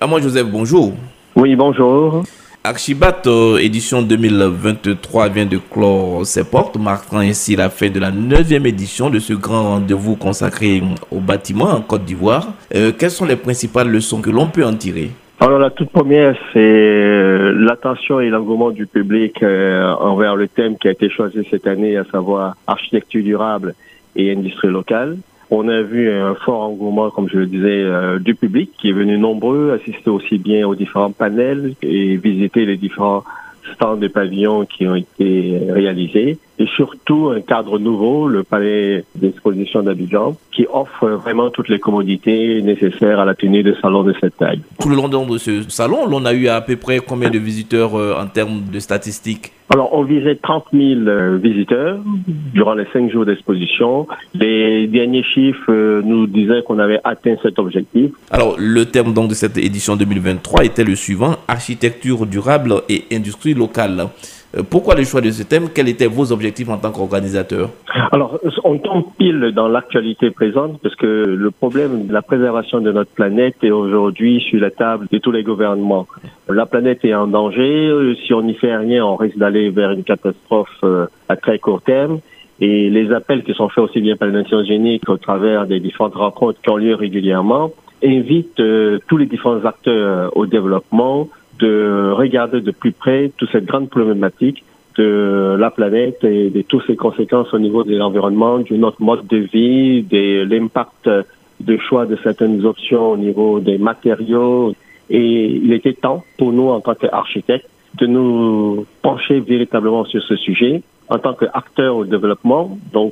Moi, Joseph, bonjour. Oui, bonjour. Archibat édition 2023 vient de clore ses portes, marquant ainsi la fin de la 9e édition de ce grand rendez-vous consacré au bâtiment en Côte d'Ivoire. Quelles sont les principales leçons que l'on peut en tirer? Alors la toute première, c'est l'attention et l'engouement du public envers le thème qui a été choisi cette année, à savoir architecture durable et industrie locale. On a vu un fort engouement, comme je le disais, du public qui est venu nombreux, assister aussi bien aux différents panels et visiter les différents stands de pavillons qui ont été réalisés. Et surtout un cadre nouveau, le palais d'exposition d'Abidjan, qui offre vraiment toutes les commodités nécessaires à la tenue de salons de cette taille. Tout le long de ce salon, l'on a eu à peu près combien de visiteurs en termes de statistiques? Alors, on visait 30 000 visiteurs durant les 5 jours d'exposition. Les derniers chiffres nous disaient qu'on avait atteint cet objectif. Alors, le thème donc de cette édition 2023 était le suivant, architecture durable et industrie locale. Pourquoi le choix de ce thème? Quels étaient vos objectifs en tant qu'organisateur? Alors, on tombe pile dans l'actualité présente parce que le problème de la préservation de notre planète est aujourd'hui sur la table de tous les gouvernements. La planète est en danger. Si on n'y fait rien, on risque d'aller vers une catastrophe à très court terme. Et les appels qui sont faits aussi bien par les Nations Unies qu'au travers des différentes rencontres qui ont lieu régulièrement invitent tous les différents acteurs au développement de regarder de plus près toute cette grande problématique de la planète et de toutes ses conséquences au niveau de l'environnement, de notre mode de vie, de l'impact de choix de certaines options au niveau des matériaux. Et il était temps pour nous, en tant qu'architectes, de nous pencher véritablement sur ce sujet en tant qu'acteurs au développement. Donc,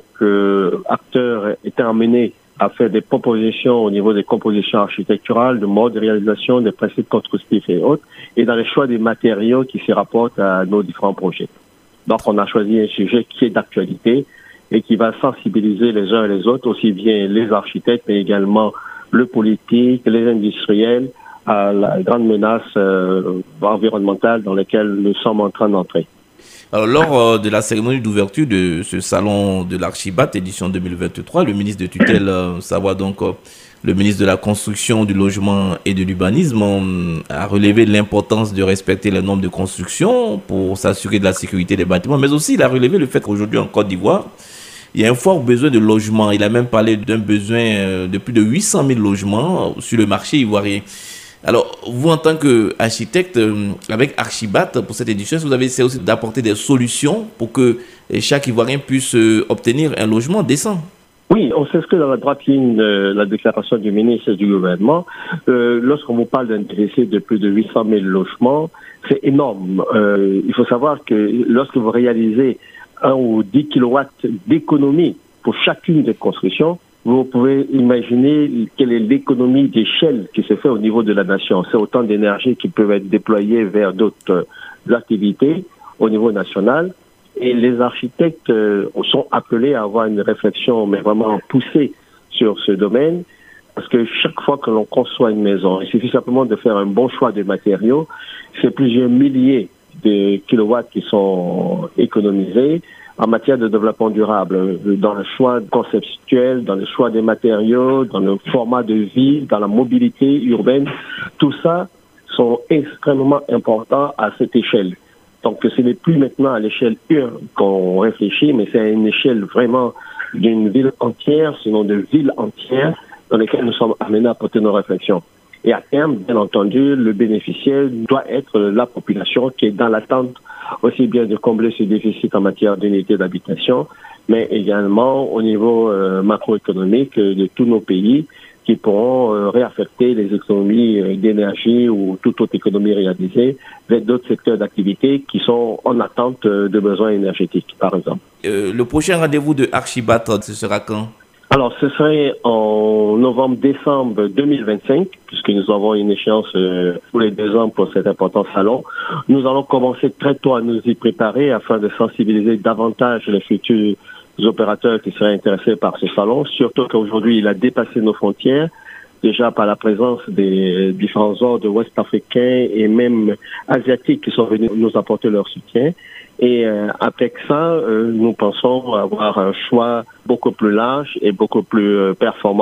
acteurs étant amenés à faire des propositions au niveau des compositions architecturales, de mode de réalisation, des principes constructifs et autres, et dans les choix des matériaux qui se rapportent à nos différents projets. Donc, on a choisi un sujet qui est d'actualité et qui va sensibiliser les uns et les autres, aussi bien les architectes, mais également le politique, les industriels, à la grande menace environnementale dans laquelle nous sommes en train d'entrer. Alors, lors de la cérémonie d'ouverture de ce salon de l'Archibat, édition 2023, le ministre de tutelle, savoir donc le ministre de la Construction, du Logement et de l'Urbanisme, a relevé l'importance de respecter les normes de construction pour s'assurer de la sécurité des bâtiments, mais aussi il a relevé le fait qu'aujourd'hui en Côte d'Ivoire, il y a un fort besoin de logements. Il a même parlé d'un besoin de plus de 800 000 logements sur le marché ivoirien. Alors, vous, en tant qu'architecte, avec Archibat, pour cette édition, vous avez essayé aussi d'apporter des solutions pour que chaque Ivoirien puisse obtenir un logement décent. Oui, on s'inscrit dans la droite ligne de la déclaration du ministre et du gouvernement. Lorsqu'on vous parle d'un déficit de plus de 800 000 logements, c'est énorme. Il faut savoir que lorsque vous réalisez 1 ou 10 kilowatts d'économie pour chacune des constructions, vous pouvez imaginer quelle est l'économie d'échelle qui se fait au niveau de la nation. C'est autant d'énergie qui peuvent être déployées vers d'autres activités au niveau national. Et les architectes sont appelés à avoir une réflexion, mais vraiment poussée sur ce domaine. Parce que chaque fois que l'on conçoit une maison, il suffit simplement de faire un bon choix de matériaux. C'est plusieurs milliers de kilowatts qui sont économisés en matière de développement durable, dans le choix conceptuel, dans le choix des matériaux, dans le format de vie, dans la mobilité urbaine. Tout ça sont extrêmement importants à cette échelle. Donc, ce n'est plus maintenant à l'échelle 1 qu'on réfléchit, mais c'est à une échelle vraiment d'une ville entière, sinon de villes entières, dans lesquelles nous sommes amenés à porter nos réflexions. Et à terme, bien entendu, le bénéficiaire doit être la population qui est dans l'attente aussi bien de combler ce déficit en matière d'unité d'habitation, mais également au niveau macroéconomique de tous nos pays qui pourront réaffecter les économies d'énergie ou toute autre économie réalisée vers d'autres secteurs d'activité qui sont en attente de besoins énergétiques, par exemple. Le prochain rendez-vous de Archibat, ce sera quand? Alors, ce serait en novembre-décembre 2025, puisque nous avons une échéance tous les 2 ans pour cet important salon. Nous allons commencer très tôt à nous y préparer afin de sensibiliser davantage les futurs opérateurs qui seraient intéressés par ce salon, surtout qu'aujourd'hui, il a dépassé nos frontières, déjà par la présence des différents ordres ouest-africains et même asiatiques qui sont venus nous apporter leur soutien. Et avec ça, nous pensons avoir un choix beaucoup plus large et beaucoup plus performant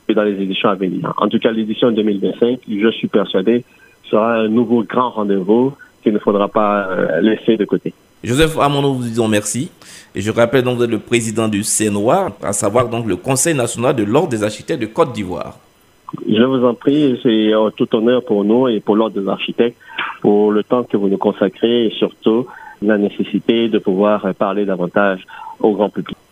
que dans les éditions à venir. En tout cas, l'édition 2025, je suis persuadé, sera un nouveau grand rendez-vous qu'il ne faudra pas laisser de côté. Joseph, à mon nom, vous disons merci. Et je rappelle donc vous êtes le président du CNOA, à savoir donc le Conseil national de l'Ordre des architectes de Côte d'Ivoire. Je vous en prie, c'est un tout honneur pour nous et pour l'Ordre des architectes, pour le temps que vous nous consacrez et surtout la nécessité de pouvoir parler davantage au grand public.